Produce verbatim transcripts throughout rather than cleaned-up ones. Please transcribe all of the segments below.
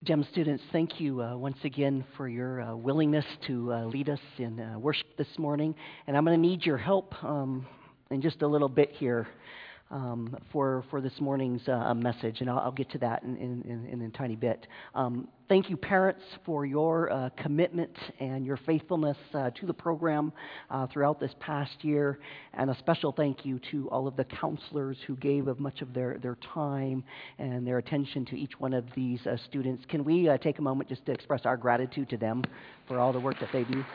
GEM students, thank you uh, once again for your uh, willingness to uh, lead us in uh, worship this morning. And I'm going to need your help um, in just a little bit here um, for for this morning's uh, message, and I'll, I'll get to that in, in, in, in a tiny bit. Um, thank you, parents, for your uh, commitment and your faithfulness uh, to the program uh, throughout this past year, and a special thank you to all of the counselors who gave of much of their, their time and their attention to each one of these uh, students. Can we uh, take a moment just to express our gratitude to them for all the work that they do?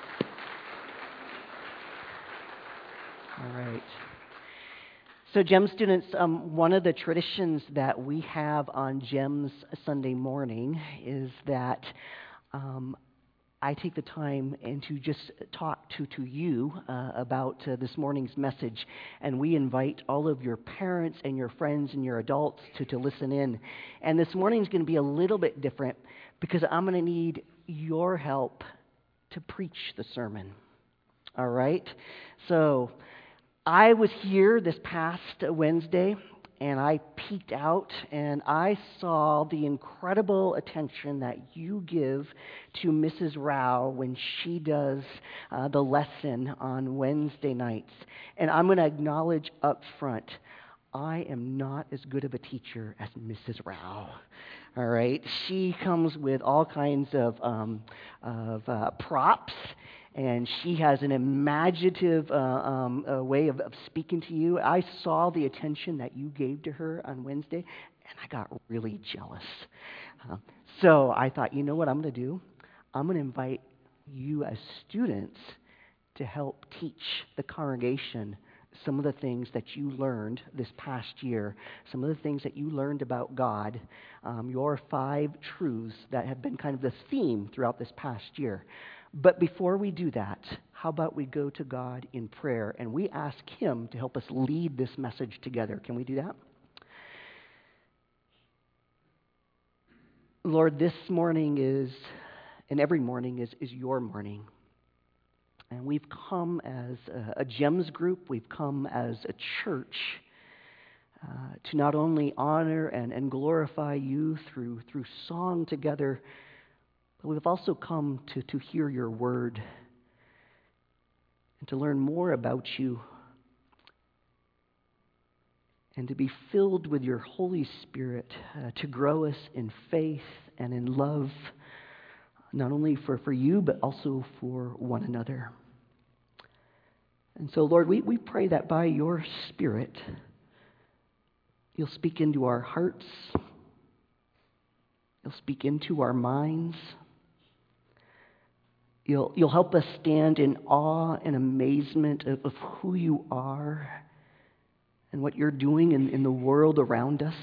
All right. So GEM students, um, one of the traditions that we have on GEM's Sunday morning is that um, I take the time and to just talk to, to you uh, about uh, this morning's message, and we invite all of your parents and your friends and your adults to, to listen in. And this morning's going to be a little bit different because I'm going to need your help to preach the sermon. All right? So I was here this past Wednesday, and I peeked out, and I saw the incredible attention that you give to Missus Rao when she does uh, the lesson on Wednesday nights. And I'm going to acknowledge up front, I am not as good of a teacher as Missus Rao. All right? She comes with all kinds of, um, of uh, props, and she has an imaginative uh, um, uh, way of, of speaking to you. I saw the attention that you gave to her on Wednesday, and I got really jealous. Uh, so I thought, you know what I'm going to do? I'm going to invite you as students to help teach the congregation some of the things that you learned this past year, some of the things that you learned about God, um, your five truths that have been kind of the theme throughout this past year. But before we do that, how about we go to God in prayer and we ask Him to help us lead this message together. Can we do that? Lord, this morning is, and every morning is, is your morning. And we've come as a, a GEMS group, we've come as a church uh, to not only honor and, and glorify you through, through song together, but we've also come to, to hear your word and to learn more about you and to be filled with your Holy Spirit uh, to grow us in faith and in love, not only for, for you, but also for one another. And so, Lord, we, we pray that by your Spirit, you'll speak into our hearts, you'll speak into our minds, you'll, you'll help us stand in awe and amazement of, of who you are and what you're doing in, in the world around us.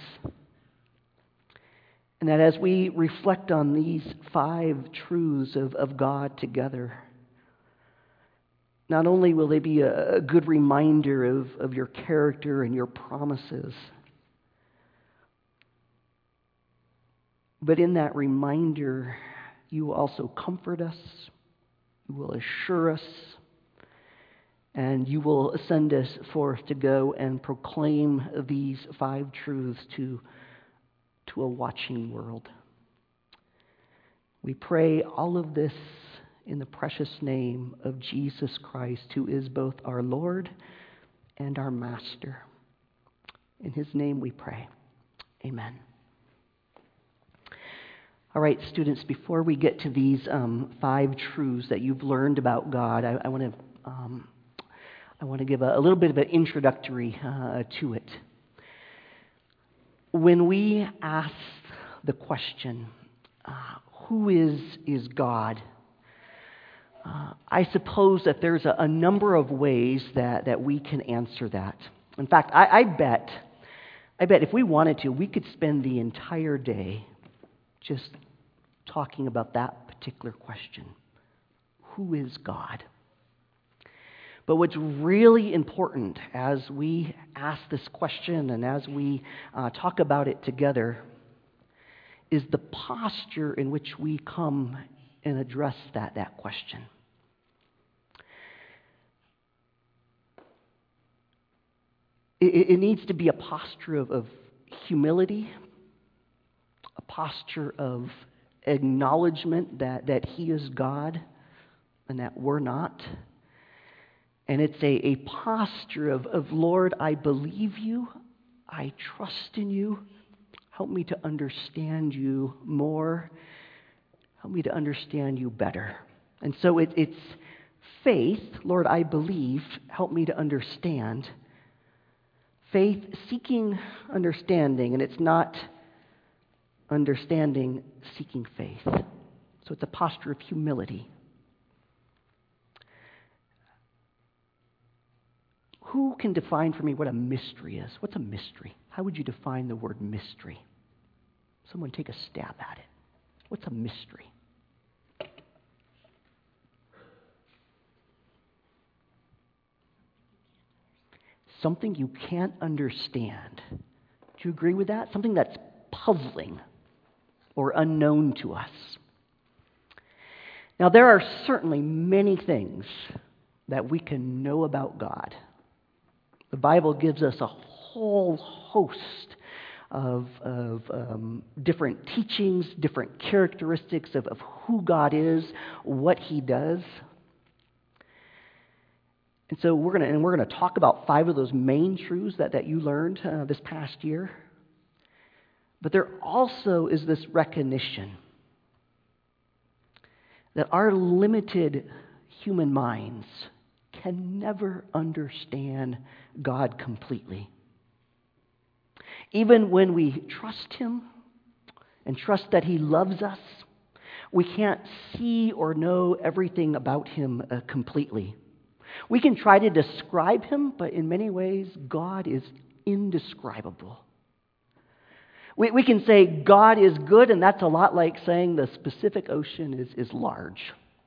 And that as we reflect on these five truths of, of God together, not only will they be a, a good reminder of, of your character and your promises, but in that reminder, you will also comfort us, you will assure us, and you will send us forth to go and proclaim these five truths to, to a watching world. We pray all of this in the precious name of Jesus Christ, who is both our Lord and our Master. In His name we pray. Amen. All right, students, before we get to these um, five truths that you've learned about God, I, I want to um, I want to give a, a little bit of an introductory uh, to it. When we ask the question, uh, who is, is God? Uh, I suppose that there's a, a number of ways that, that we can answer that. In fact, I, I bet, I bet if we wanted to, we could spend the entire day just talking about that particular question. Who is God? But what's really important as we ask this question and as we uh, talk about it together is the posture in which we come and address that, that question. It, it needs to be a posture of, of humility, a posture of acknowledgement that, that He is God and that we're not. And it's a, a posture of, of, Lord, I believe you. I trust in you. Help me to understand you more. Help me to understand you better. And so it, it's faith, Lord, I believe. Help me to understand. Faith seeking understanding, and it's not understanding seeking faith. So it's a posture of humility. Who can define for me what a mystery is? What's a mystery? How would you define the word mystery? Someone take a stab at it. What's a mystery? Something you can't understand. Do you agree with that? Something that's puzzling or unknown to us. Now, there are certainly many things that we can know about God. The Bible gives us a whole host of, of um, different teachings, different characteristics of, of who God is, what He does. And so we're going to and we're going to talk about five of those main truths that, that you learned uh, this past year. But there also is this recognition that our limited human minds can never understand God completely. Even when we trust Him and trust that He loves us, we can't see or know everything about Him uh, completely. We can try to describe Him, but in many ways, God is indescribable. We, we can say God is good, and that's a lot like saying the Pacific Ocean is, is large.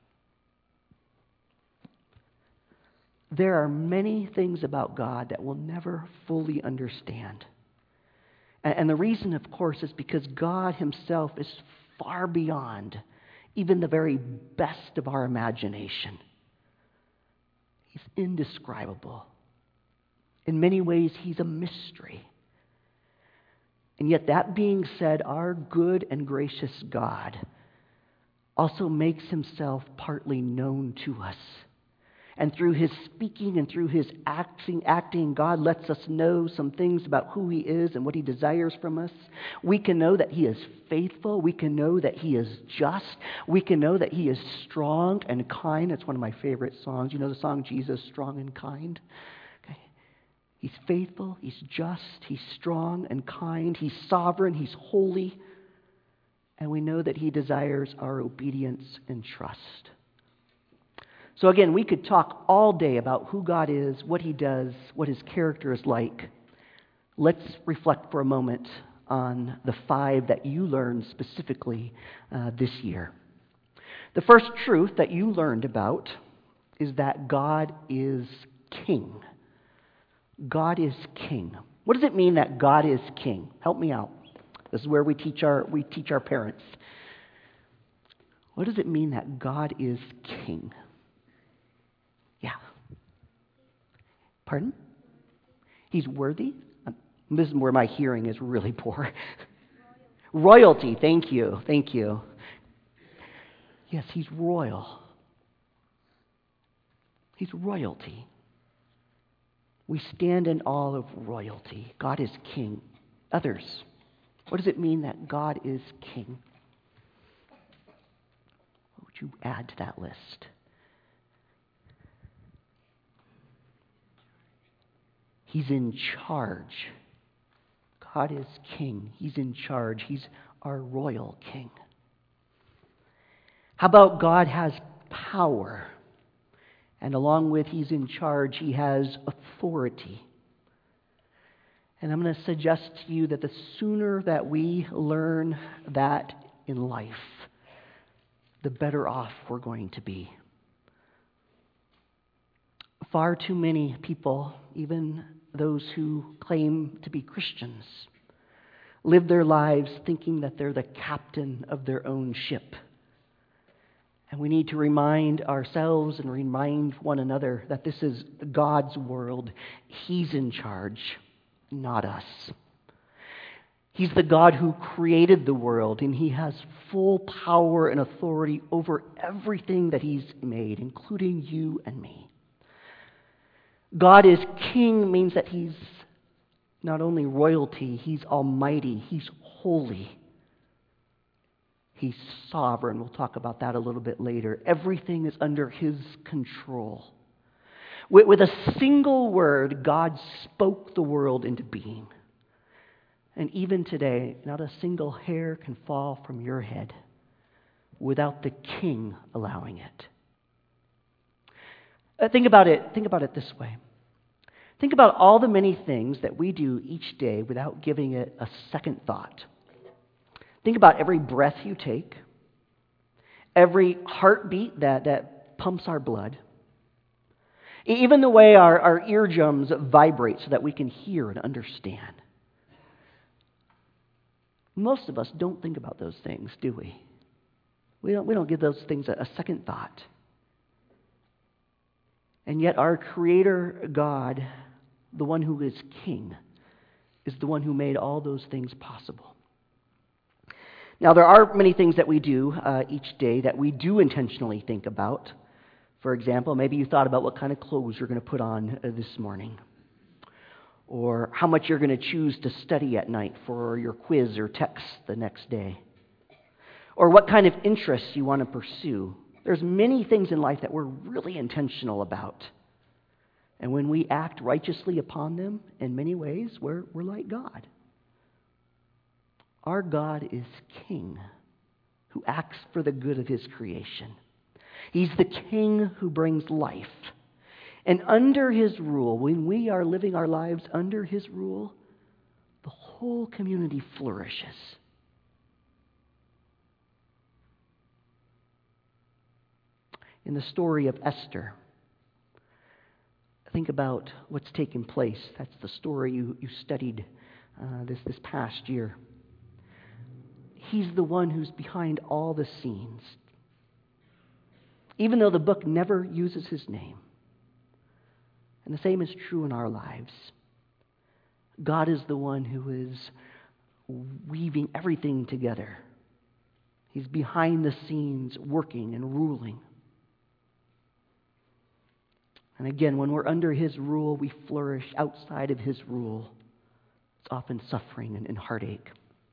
There are many things about God that we'll never fully understand. And, and the reason, of course, is because God Himself is far beyond even the very best of our imagination. He's indescribable. In many ways, He's a mystery. And yet, that being said, our good and gracious God also makes Himself partly known to us. And through His speaking and through His acting, acting, God lets us know some things about who He is and what He desires from us. We can know that He is faithful. We can know that He is just. We can know that He is strong and kind. It's one of my favorite songs. You know the song, Jesus, Strong and Kind? Okay. He's faithful. He's just. He's strong and kind. He's sovereign. He's holy. And we know that He desires our obedience and trust. So again, we could talk all day about who God is, what He does, what His character is like. Let's reflect for a moment on the five that you learned specifically uh, this year. The first truth that you learned about is that God is King. God is King. What does it mean that God is King? Help me out. This is where we teach our we teach our parents. What does it mean that God is King? Yeah. Pardon? He's worthy? This is where my hearing is really poor. Royalty, thank you, thank you. Yes, He's royal. He's royalty. We stand in awe of royalty. God is King. Others, what does it mean that God is King? What would you add to that list? He's in charge. God is King. He's in charge. He's our royal King. How about God has power? And along with He's in charge, He has authority. And I'm going to suggest to you that the sooner that we learn that in life, the better off we're going to be. Far too many people, even those who claim to be Christians, live their lives thinking that they're the captain of their own ship. And we need to remind ourselves and remind one another that this is God's world. He's in charge, not us. He's the God who created the world, and He has full power and authority over everything that He's made, including you and me. God is King means that He's not only royalty, He's almighty, He's holy. He's sovereign. We'll talk about that a little bit later. Everything is under His control. With, with a single word, God spoke the world into being. And even today, not a single hair can fall from your head without the King allowing it. Uh, think about it. Think about it this way. Think about all the many things that we do each day without giving it a second thought. Think about every breath you take, every heartbeat that, that pumps our blood, even the way our, our eardrums vibrate so that we can hear and understand. Most of us don't think about those things, do we? We don't, we don't give those things a, a second thought. And yet our Creator God, the one who is King, is the one who made all those things possible. Now, there are many things that we do uh, each day that we do intentionally think about. For example, maybe you thought about what kind of clothes you're going to put on uh, this morning, or how much you're going to choose to study at night for your quiz or text the next day, or what kind of interests you want to pursue. There's many things in life that we're really intentional about. And when we act righteously upon them, in many ways, we're, we're like God. Our God is King who acts for the good of His creation. He's the King who brings life. And under His rule, when we are living our lives under His rule, the whole community flourishes. In the story of Esther, think about what's taken place. That's the story you, you studied uh, this, this past year. He's the one who's behind all the scenes. Even though the book never uses his name. And the same is true in our lives. God is the one who is weaving everything together. He's behind the scenes working and ruling. And again, when we're under His rule, we flourish. Outside of His rule, it's often suffering and, and heartache.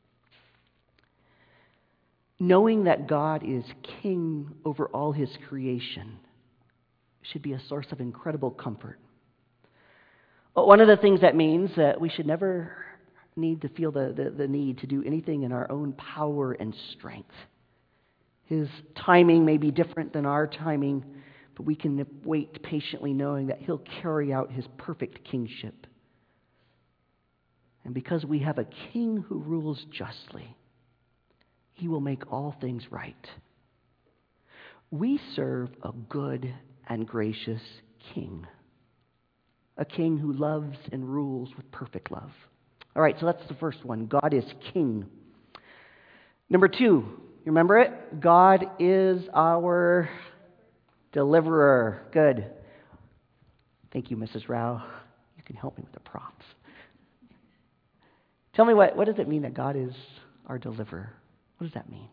Knowing that God is King over all His creation should be a source of incredible comfort. One of the things that means that we should never need to feel the, the, the need to do anything in our own power and strength. His timing may be different than our timing, but we can wait patiently knowing that He'll carry out His perfect kingship. And because we have a King who rules justly, He will make all things right. We serve a good and gracious King. A King who loves and rules with perfect love. All right, so that's the first one. God is King. Number two, you remember it? God is our deliverer. Good. Thank you, Missus Rao. You can help me with the props. Tell me, what, what does it mean that God is our deliverer? What does that mean?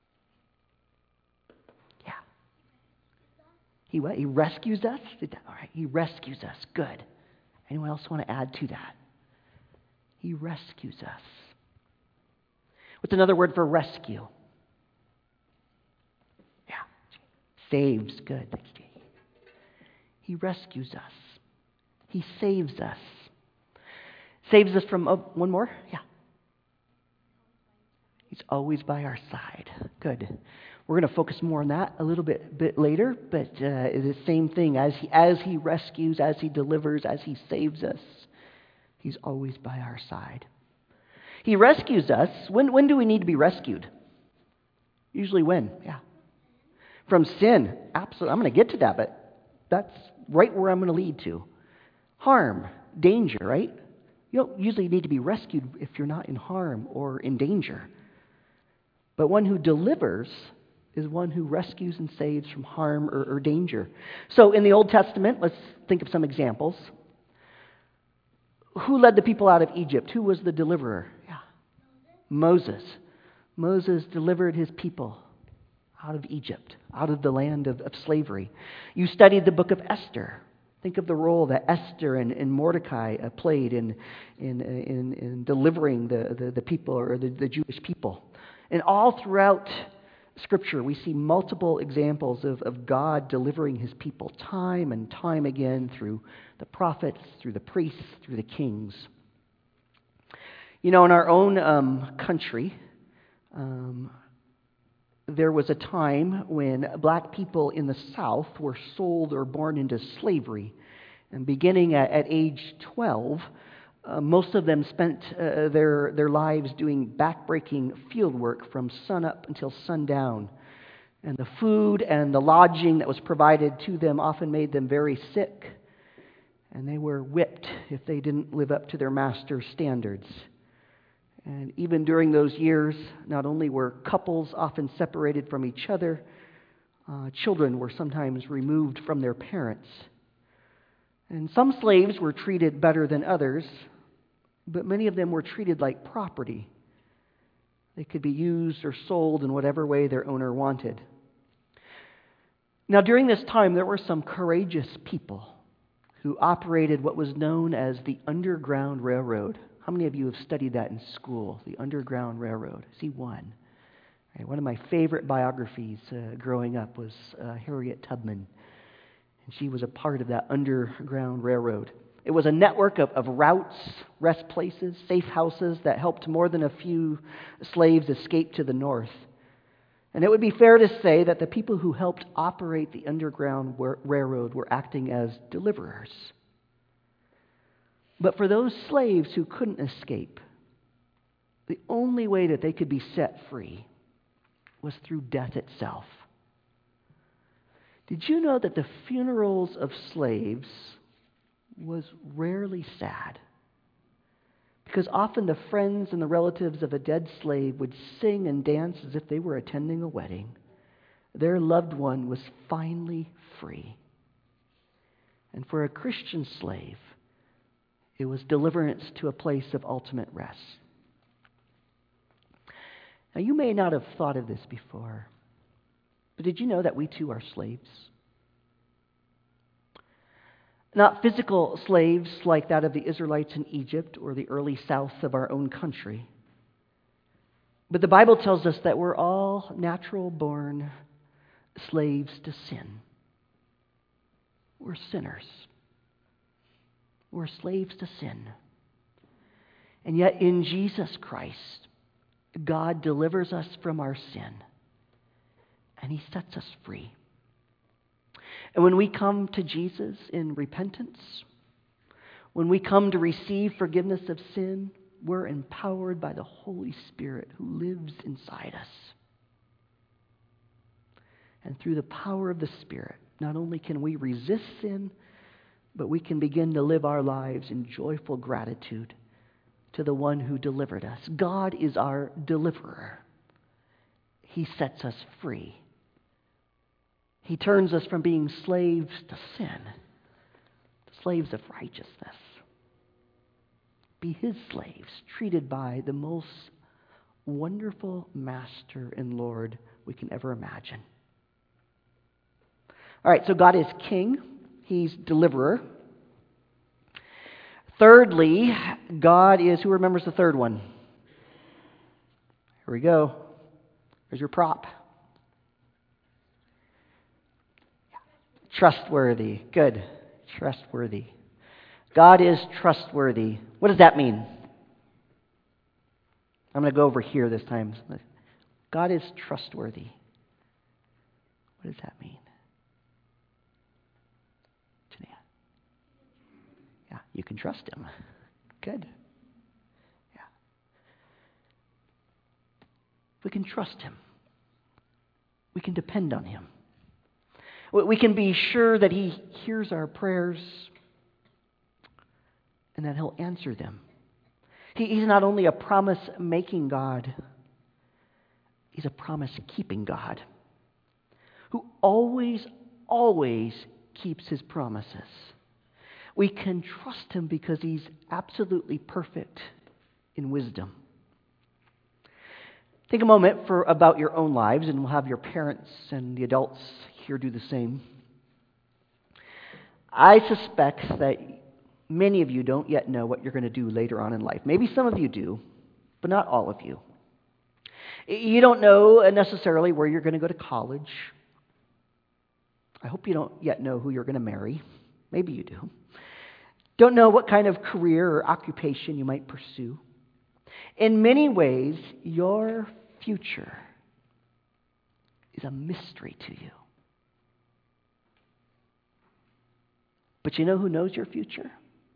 Yeah. He what? He rescues us? All right, He rescues us. Good. Anyone else want to add to that? He rescues us. What's another word for rescue? Yeah. Saves. Good. Thanks, Jay. He rescues us. He saves us. Saves us from, oh, one more? Yeah. He's always by our side. Good. We're going to focus more on that a little bit, bit later, but uh, it's the same thing. As he, as he rescues, as He delivers, as He saves us, He's always by our side. He rescues us. When, when do we need to be rescued? Usually when? Yeah. From sin. Absolutely. I'm going to get to that, but that's right where I'm going to lead to. Harm, danger, right? You don't usually need to be rescued if you're not in harm or in danger. But one who delivers is one who rescues and saves from harm or, or danger. So in the Old Testament, let's think of some examples. Who led the people out of Egypt? Who was the deliverer? Yeah. Moses. Moses delivered his people out of Egypt, out of the land of, of slavery. You studied the book of Esther. Think of the role that Esther and, and Mordecai uh, played in, in, in, in delivering the, the, the people, or the, the Jewish people. And all throughout Scripture, we see multiple examples of, of God delivering his people time and time again through the prophets, through the priests, through the kings. You know, in our own um, country, um, there was a time when black people in the South were sold or born into slavery. And beginning at, at age twelve, uh, most of them spent uh, their, their lives doing backbreaking field work from sunup until sundown. And the food and the lodging that was provided to them often made them very sick. And they were whipped if they didn't live up to their master's standards. And even during those years, not only were couples often separated from each other, uh, children were sometimes removed from their parents. And some slaves were treated better than others, but many of them were treated like property. They could be used or sold in whatever way their owner wanted. Now, during this time, there were some courageous people who operated what was known as the Underground Railroad. How many of you have studied that in school, the Underground Railroad? I see one. Right, one of my favorite biographies uh, growing up was uh, Harriet Tubman. And she was a part of that Underground Railroad. It was a network of, of routes, rest places, safe houses that helped more than a few slaves escape to the north. And it would be fair to say that the people who helped operate the Underground Railroad were acting as deliverers. But for those slaves who couldn't escape, the only way that they could be set free was through death itself. Did you know that the funerals of slaves was rarely sad? Because often the friends and the relatives of a dead slave would sing and dance as if they were attending a wedding. Their loved one was finally free. And for a Christian slave, it was deliverance to a place of ultimate rest. Now, you may not have thought of this before, but did you know that we too are slaves? Not physical slaves like that of the Israelites in Egypt or the early south of our own country. But the Bible tells us that we're all natural-born slaves to sin. We're sinners. We're slaves to sin. And yet in Jesus Christ, God delivers us from our sin, and He sets us free. And when we come to Jesus in repentance, when we come to receive forgiveness of sin, we're empowered by the Holy Spirit who lives inside us. And through the power of the Spirit, not only can we resist sin, but we can begin to live our lives in joyful gratitude to the one who delivered us. God is our deliverer. He sets us free. He turns us from being slaves to sin, to slaves of righteousness. Be His slaves, treated by the most wonderful Master and Lord we can ever imagine. All right, so God is King. He's deliverer. Thirdly, God is, who remembers the third one? Here we go. There's your prop. Trustworthy. Good. Trustworthy. God is trustworthy. What does that mean? I'm going to go over here this time. God is trustworthy. What does that mean? Yeah, you can trust Him. Good. Yeah. We can trust Him. We can depend on Him. We can be sure that He hears our prayers and that He'll answer them. He, he's not only a promise-making God, He's a promise-keeping God who always, always keeps His promises. We can trust Him because He's absolutely perfect in wisdom. Take a moment for about your own lives, and we'll have your parents and the adults here do the same. I suspect that many of you don't yet know what you're going to do later on in life. Maybe some of you do, but not all of you. You don't know necessarily where you're going to go to college. I hope you don't yet know who you're going to marry. Maybe you do. Don't know what kind of career or occupation you might pursue. In many ways, your future is a mystery to you. But you know who knows your future?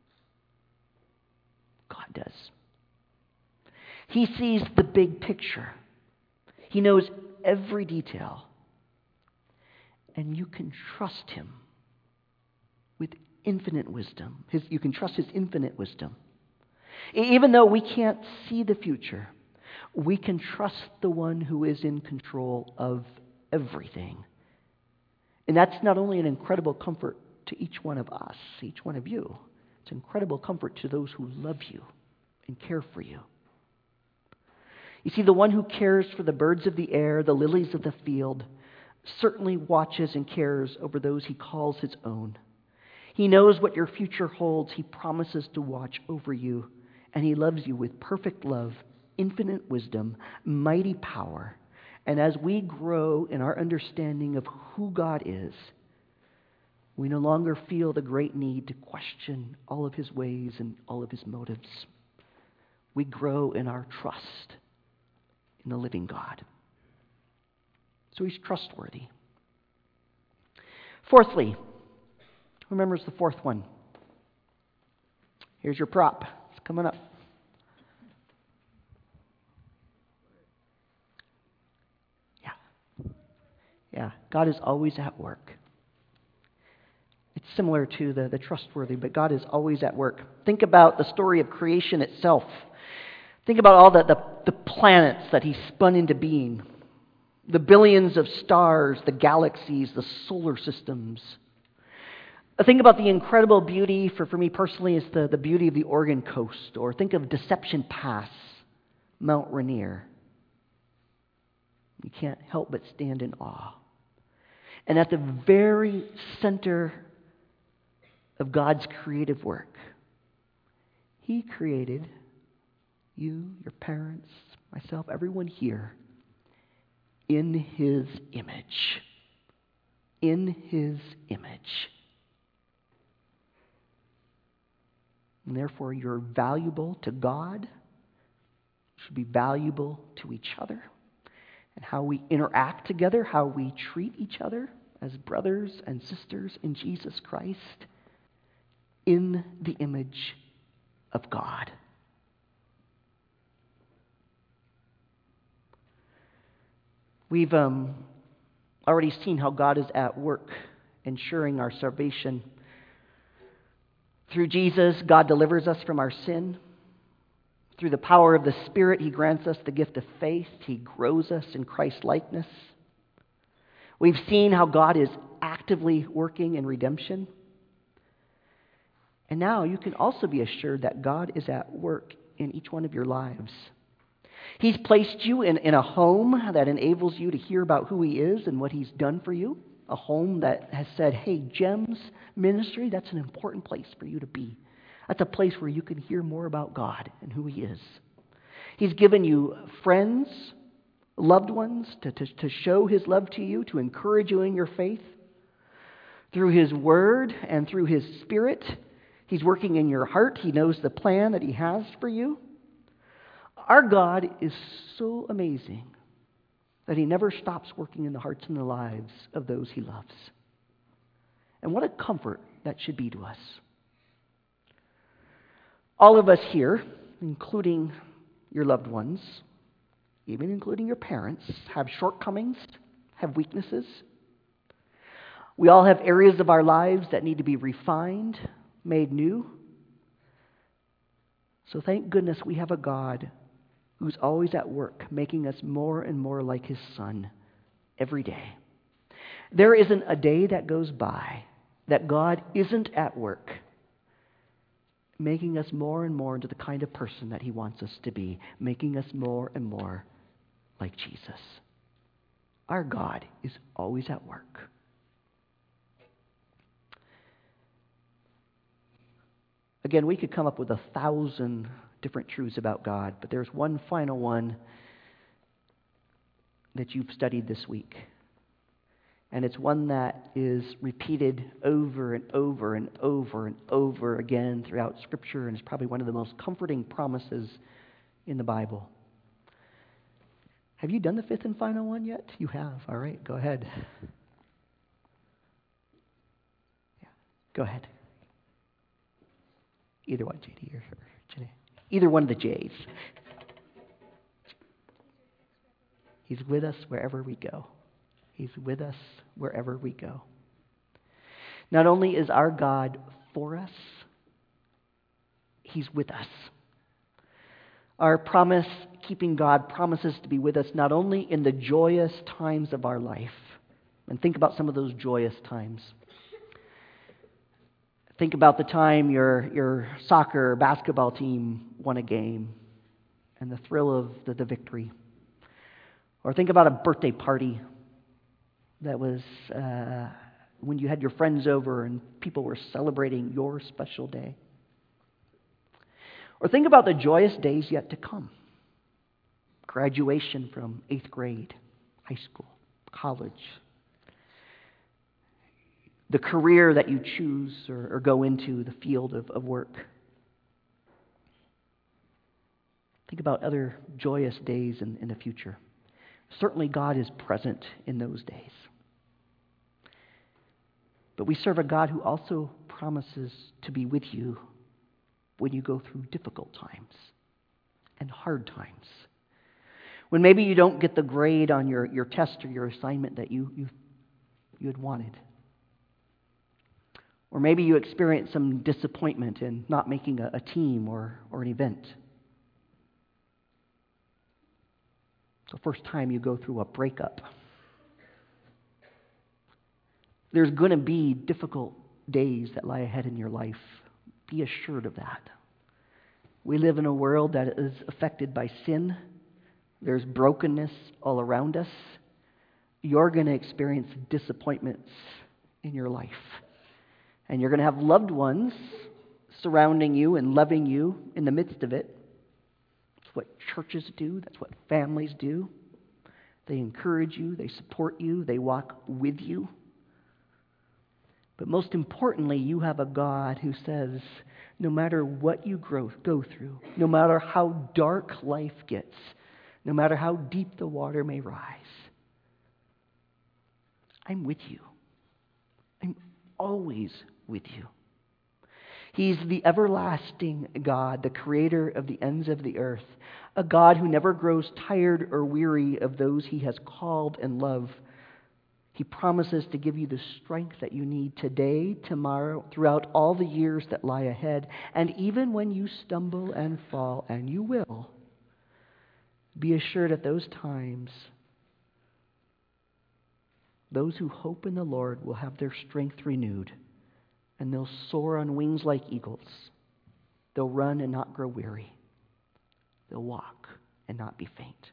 God does. He sees the big picture. He knows every detail. And you can trust Him with infinite wisdom. His, you can trust His infinite wisdom. Even though we can't see the future, we can trust the one who is in control of everything. And that's not only an incredible comfort to each one of us, each one of you. It's incredible comfort to those who love you and care for you. You see, the one who cares for the birds of the air, the lilies of the field, certainly watches and cares over those He calls His own. He knows what your future holds. He promises to watch over you, and He loves you with perfect love, infinite wisdom, mighty power. And as we grow in our understanding of who God is, we no longer feel the great need to question all of His ways and all of His motives. We grow in our trust in the living God. So He's trustworthy. Fourthly, who remembers the fourth one? Here's your prop. It's coming up. Yeah. Yeah, God is always at work. It's similar to the, the trustworthy, but God is always at work. Think about the story of creation itself. Think about all the, the, the planets that He spun into being. The billions of stars, the galaxies, the solar systems. Think about the incredible beauty, for, for me personally, is the, the beauty of the Oregon coast. Or think of Deception Pass, Mount Rainier. You can't help but stand in awe. And at the very center of God's creative work, He created you, your parents, myself, everyone here, in His image. In His image. And therefore, you're valuable to God. You should be valuable to each other. And how we interact together, how we treat each other as brothers and sisters in Jesus Christ, in the image of God. We've um, already seen how God is at work ensuring our salvation. Through Jesus, God delivers us from our sin. Through the power of the Spirit, He grants us the gift of faith. He grows us in Christ-likeness. We've seen how God is actively working in redemption. And now you can also be assured that God is at work in each one of your lives. He's placed you in, in a home that enables you to hear about who He is and what He's done for you. A home that has said, hey, Gems Ministry, that's an important place for you to be. That's a place where you can hear more about God and who He is. He's given you friends, loved ones, to, to, to show His love to you, to encourage you in your faith. Through His Word and through His Spirit, He's working in your heart. He knows the plan that He has for you. Our God is so amazing that He never stops working in the hearts and the lives of those He loves. And what a comfort that should be to us. All of us here, including your loved ones, even including your parents, have shortcomings, have weaknesses. We all have areas of our lives that need to be refined, made new. So thank goodness we have a God who's always at work, making us more and more like His Son every day. There isn't a day that goes by that God isn't at work, making us more and more into the kind of person that He wants us to be, making us more and more like Jesus. Our God is always at work. Again, we could come up with a thousand different truths about God, but there's one final one that you've studied this week. And it's one that is repeated over and over and over and over again throughout Scripture, and is probably one of the most comforting promises in the Bible. Have you done the fifth and final one yet? You have. All right, go ahead. Yeah, go ahead. Either one, J D or Jenny. Either one of the J's. He's with us wherever we go. He's with us wherever we go. Not only is our God for us, He's with us. Our promise-keeping God promises to be with us not only in the joyous times of our life, and think about some of those joyous times. Think about the time your, your soccer or basketball team won a game and the thrill of the, the victory. Or think about a birthday party that was uh, when you had your friends over and people were celebrating your special day. Or think about the joyous days yet to come. Graduation from eighth grade, high school, college. The career that you choose or, or go into, the field of, of work. Think about other joyous days in, in the future. Certainly God is present in those days. But we serve a God who also promises to be with you when you go through difficult times and hard times. When maybe you don't get the grade on your, your test or your assignment that you, you, you had wanted. Or maybe you experience some disappointment in not making a, a team or, or an event. It's the first time you go through a breakup. There's going to be difficult days that lie ahead in your life. Be assured of that. We live in a world that is affected by sin. There's brokenness all around us. You're going to experience disappointments in your life. And you're going to have loved ones surrounding you and loving you in the midst of it. That's what churches do. That's what families do. They encourage you. They support you. They walk with you. But most importantly, you have a God who says, no matter what you grow, go through, no matter how dark life gets, no matter how deep the water may rise, I'm with you. I'm always with you. He's the everlasting God, the creator of the ends of the earth, a God who never grows tired or weary of those He has called and loved. He promises to give you the strength that you need today, tomorrow, throughout all the years that lie ahead. And even when you stumble and fall, and you will, be assured at those times, those who hope in the Lord will have their strength renewed, and they'll soar on wings like eagles. They'll run and not grow weary. They'll walk and not be faint.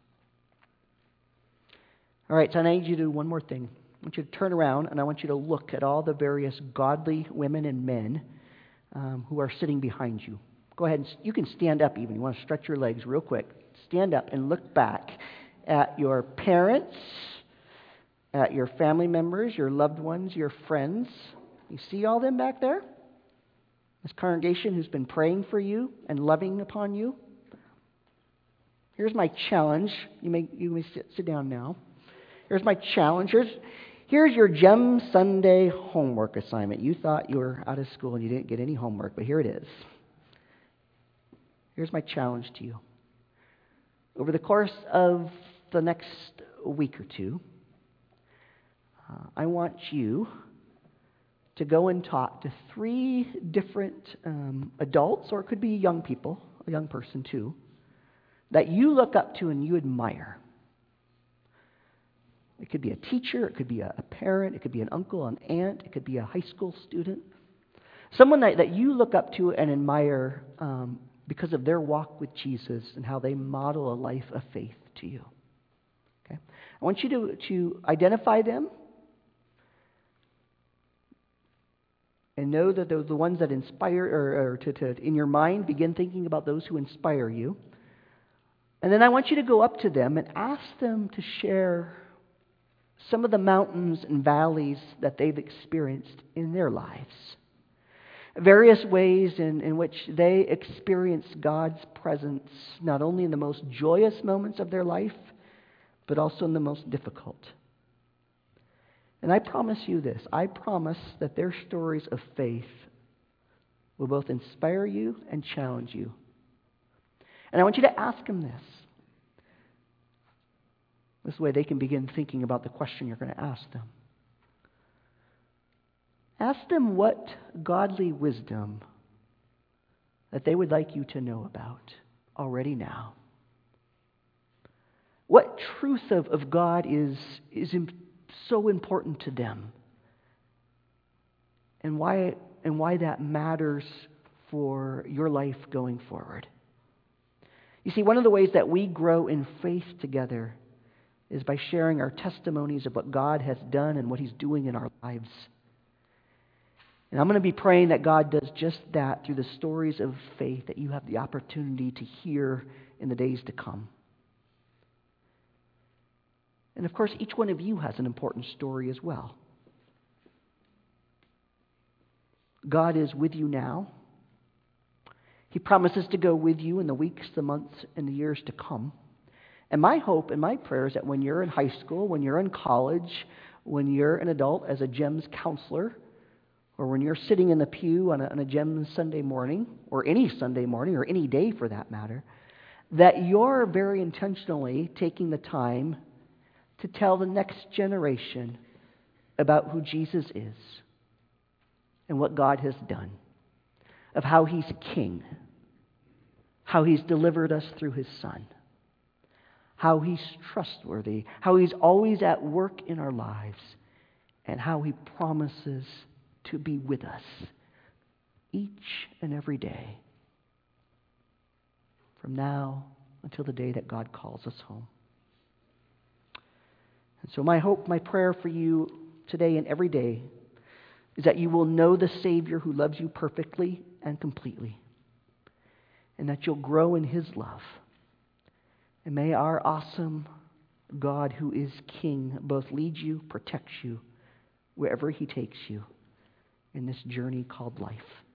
All right, so I need you to do one more thing. I want you to turn around, and I want you to look at all the various godly women and men um, who are sitting behind you. Go ahead, and you can stand up even. You want to stretch your legs real quick. Stand up and look back at your parents, at your family members, your loved ones, your friends. You see all them back there? This congregation who's been praying for you and loving upon you. Here's my challenge. You may, you may sit, sit down now. Here's my challenge. Here's, here's your Gem Sunday homework assignment. You thought you were out of school and you didn't get any homework, but here it is. Here's my challenge to you. Over the course of the next week or two, uh, I want you to go and talk to three different um, adults, or it could be young people, a young person too, that you look up to and you admire. It could be a teacher, it could be a parent, it could be an uncle, an aunt, it could be a high school student. Someone that, that you look up to and admire um, because of their walk with Jesus and how they model a life of faith to you. Okay? I want you to, to identify them and know that they're the ones that inspire, or, or to, to, in your mind, begin thinking about those who inspire you. And then I want you to go up to them and ask them to share some of the mountains and valleys that they've experienced in their lives. Various ways in, in which they experience God's presence, not only in the most joyous moments of their life, but also in the most difficult. And I promise you this, I promise that their stories of faith will both inspire you and challenge you. And I want you to ask them this. This way they can begin thinking about the question you're going to ask them. Ask them what godly wisdom that they would like you to know about already now. What truth of, of God is, is so important to them, and why, and why that matters for your life going forward. You see, one of the ways that we grow in faith together is by sharing our testimonies of what God has done and what He's doing in our lives. And I'm going to be praying that God does just that through the stories of faith that you have the opportunity to hear in the days to come. And of course, each one of you has an important story as well. God is with you now. He promises to go with you in the weeks, the months, and the years to come. And my hope and my prayer is that when you're in high school, when you're in college, when you're an adult as a GEMS counselor, or when you're sitting in the pew on a, on a GEMS Sunday morning, or any Sunday morning, or any day for that matter, that you're very intentionally taking the time to tell the next generation about who Jesus is and what God has done, of how He's King, how He's delivered us through His Son, how He's trustworthy, how He's always at work in our lives, and how He promises to be with us each and every day from now until the day that God calls us home. And so my hope, my prayer for you today and every day is that you will know the Savior who loves you perfectly and completely, and that you'll grow in His love. And may our awesome God who is King both lead you, protect you, wherever He takes you in this journey called life.